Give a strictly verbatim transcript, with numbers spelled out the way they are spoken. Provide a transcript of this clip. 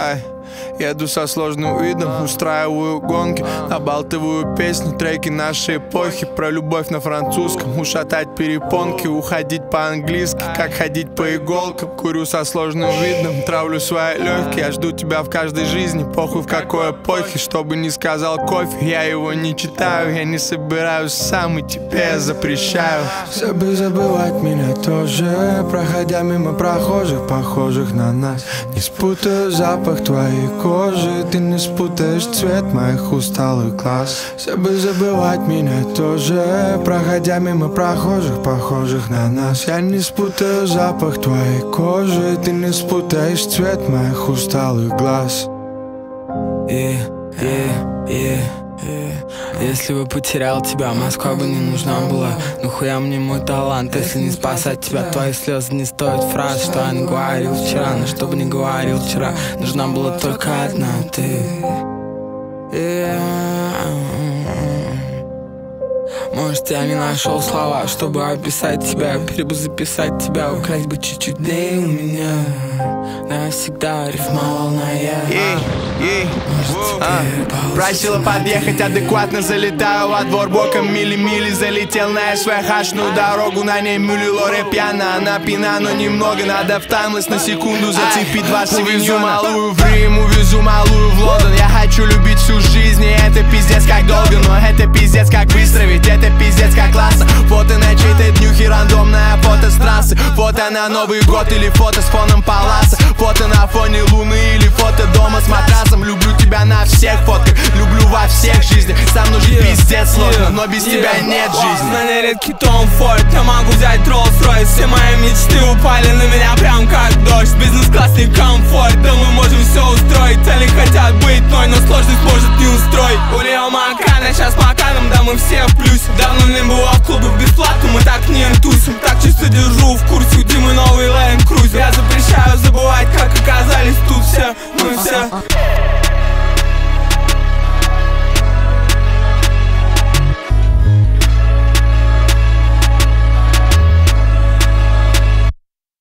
Ай. Еду со сложным видом, устраиваю гонки, набалтываю песни, треки нашей эпохи. Про любовь на французском, ушатать перепонки, уходить по-английски, как ходить по иголкам. Курю со сложным видом, травлю свои легкие. Я жду тебя в каждой жизни, похуй в какой эпохе. Что бы ни сказал кофе, я его не читаю. Я не собираюсь сам, и тебе я запрещаю. Все бы забывать меня тоже, проходя мимо прохожих, похожих на нас. Не спутаю запах твоей кожи, ты не спутаешь цвет моих усталых глаз. Все бы забывать меня тоже, проходя мимо прохожих, похожих на нас. Я не спутаю запах твоей кожи, ты не спутаешь цвет моих усталых глаз. Yeah, yeah, yeah, yeah. Если бы потерял тебя, Москва бы не нужна была. Ну хуя мне мой талант, если не спасать тебя. Твои слезы не стоят фраз, что я не говорил вчера. Но что бы не говорил вчера, нужна была только одна ты. Yeah. Может, я не нашел слова, чтобы описать тебя. Перезаписать тебя, украсть бы чуть-чуть дней у меня. Навсегда рифмоволная. Ей, ей, а. Просила подъехать адекватно, залетаю во двор боком мили-мили. Залетел на эс вэ хашную дорогу, на ней мюли лоре пьяна. Она пьяна, но немного, надо в таймлесс на секунду зацепить два савиньона. Увезу малую в Рим, увезу малую в Лондон. Я хочу любить всю жизнь, и это пиздец как долго. Но это пиздец как быстро, ведь это пиздец как классно. Фото на чьей-то днюхе, рандомное фото с трассы. Фото на Новый год или фото с фоном паласа. Фото на фоне луны или фото дома с матрасом. Люблю тебя на всех фотках, люблю во всех жизнях. Со мной же пиздец сложно, но без тебя нет жизни. На ней редкий Том Форд, я могу взять Роллс-Ройс. Все мои мечты упали на меня прям как дождь. Без